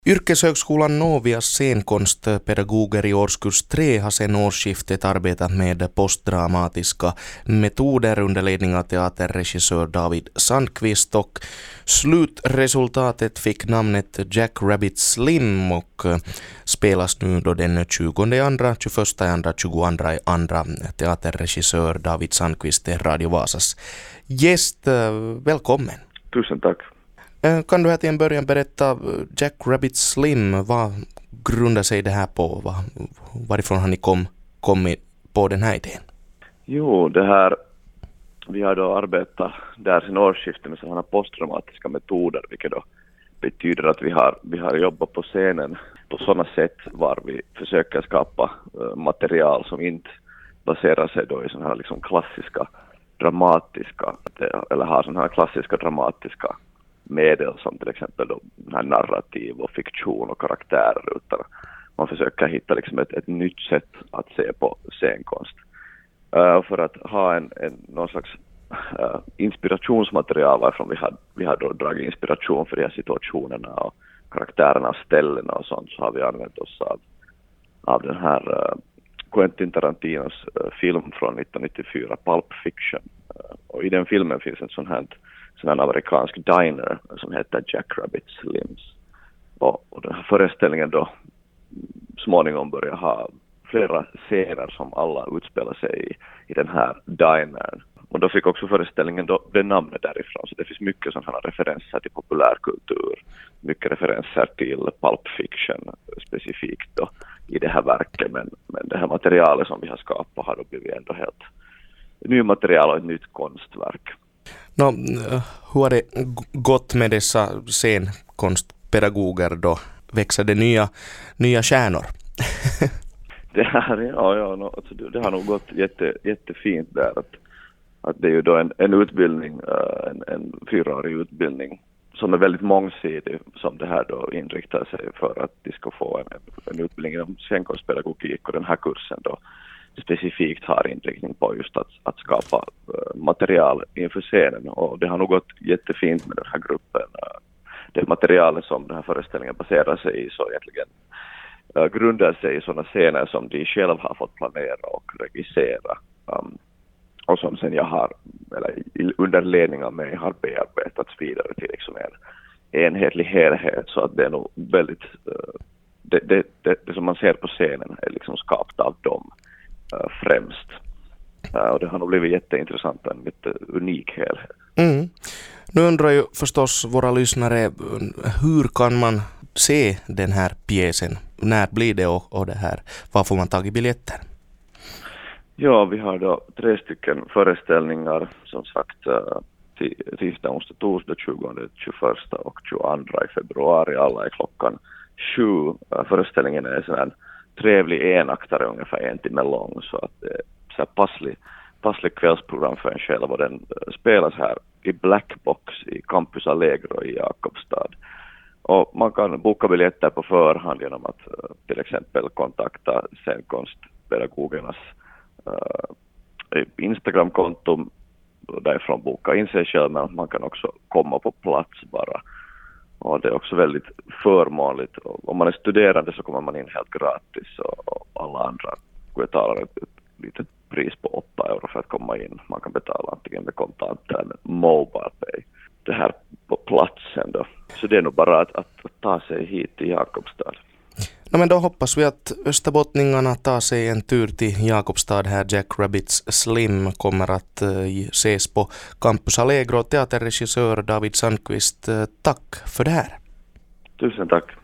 Yrkeshögskolan Novias scenkonstpedagoger i årskurs 3 har sedan årsskiftet arbetat med postdramatiska metoder under ledning av teaterregissör David Sandqvist, och slutresultatet fick namnet Jack Rabbit Slim och spelas nu då den 20/2, 21/2, 22/2. Teaterregissör David Sandqvist är Radio Vasas gäst. Välkommen. Tusen tack. Kan du här till en början berätta Jack Rabbit Slim, vad grundar sig det här på? Varifrån har ni kommit på den här idén? Jo, vi har då arbetat där sedan årsskiftet med sådana postdramatiska metoder, vilket då betyder att vi har jobbat på scenen på sådana sätt var vi försöker skapa material som inte baserar sig då i sådana här liksom klassiska dramatiska, eller har sådana här klassiska dramatiska medel som till exempel då här narrativ och fiktion och karaktärer, utan man försöker hitta liksom ett nytt sätt att se på scenkonst. För att ha någon slags inspirationsmaterial varifrån vi har då dragit inspiration för de här situationerna och karaktärerna och ställena och sånt, så har vi använt oss av den här Quentin Tarantinos film från 1994, Pulp Fiction. Och i den filmen finns en sån här amerikansk diner som heter Jack Rabbit Slims. Och den här föreställningen då småningom börjar ha flera scener som alla utspelar sig i den här dinern. Och då fick också föreställningen då det namnet därifrån. Så det finns mycket sådana referenser till populärkultur, mycket referenser till Pulp Fiction specifikt då i det här verket. Men det här materialet som vi har skapat har då blivit ändå helt ny material och ett nytt konstverk. Hur har det gått med dessa scenkonstpedagoger då? Växer det nya stjärnor? Det har nog gått jättefint där. Att det är ju då en utbildning, en 4-årig utbildning som är väldigt mångsidig, som det här då inriktar sig för att de ska få en utbildning inom scenkonstpedagogik, och den här kursen då specifikt har inriktning på just att skapa material inför scenen, och det har nog gått jättefint med den här gruppen. Det materialet som den här föreställningen baserar sig i så egentligen grundar sig i sådana scener som de själv har fått planera och regissera, och som sen under ledning av mig har bearbetats vidare till liksom en enhetlig helhet, så att det är nog väldigt det som man ser på scenen är liksom skapat av dem främst. Och det har nog blivit jätteintressant och en jätteunik helhet. Nu undrar ju förstås våra lyssnare, hur kan man se den här pjäsen? När blir det och det här? Var får man tag i biljetter? Ja, vi har då 3 föreställningar, som sagt, tisdag, onsdag, torsdag, 20, 21 och 22 i februari. Alla är klockan 7. Föreställningen är sån här trevlig enaktare, ungefär 1 timme lång, så att det är så passlig kvällsprogram för en själv, och den spelas här i Blackbox i Campus Allegro i Jakobstad. Och man kan boka biljetter på förhand genom att till exempel kontakta scenkonstpedagogernas Instagramkonto, därifrån boka in sig själv, men man kan också komma på plats bara. Och det är också väldigt förmånligt. Om man är studerande så kommer man in helt gratis, och alla andra betalar ett litet pris på 8 euro för att komma in. Man kan betala antingen med kontant eller med MobilePay. Det här på platsen då. Så det är nog bara att ta sig hit till Jakobstad. Men då hoppas vi att österbottningarna tar sig en tur till Jakobstad här. Jack Rabbits Slim kommer att ses på Campus Allegro. Teaterregissör David Sandqvist, tack för det här. Tusen tack.